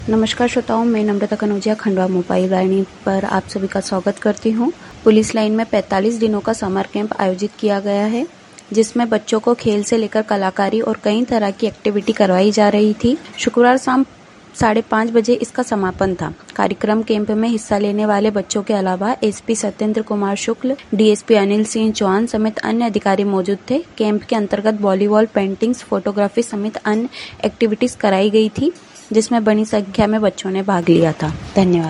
नमस्कार श्रोताओं, मैं नम्रता कनौजिया खंडवा मोबाइल वाहिनी पर आप सभी का स्वागत करती हूँ। पुलिस लाइन में 45 दिनों का समर कैंप आयोजित किया गया है, जिसमें बच्चों को खेल से लेकर कलाकारी और कई तरह की एक्टिविटी करवाई जा रही थी। शुक्रवार शाम 5:30 बजे इसका समापन था। कार्यक्रम कैंप में हिस्सा लेने वाले बच्चों के अलावा एसपी सत्येंद्र कुमार शुक्ल, डीएसपी अनिल सिंह चौहान समेत अन्य अधिकारी मौजूद थे। कैंप के अंतर्गत वॉलीबॉल, पेंटिंग्स, फोटोग्राफी समेत अन्य एक्टिविटीज कराई गई थी, जिसमें बड़ी संख्या में बच्चों ने भाग लिया था। धन्यवाद।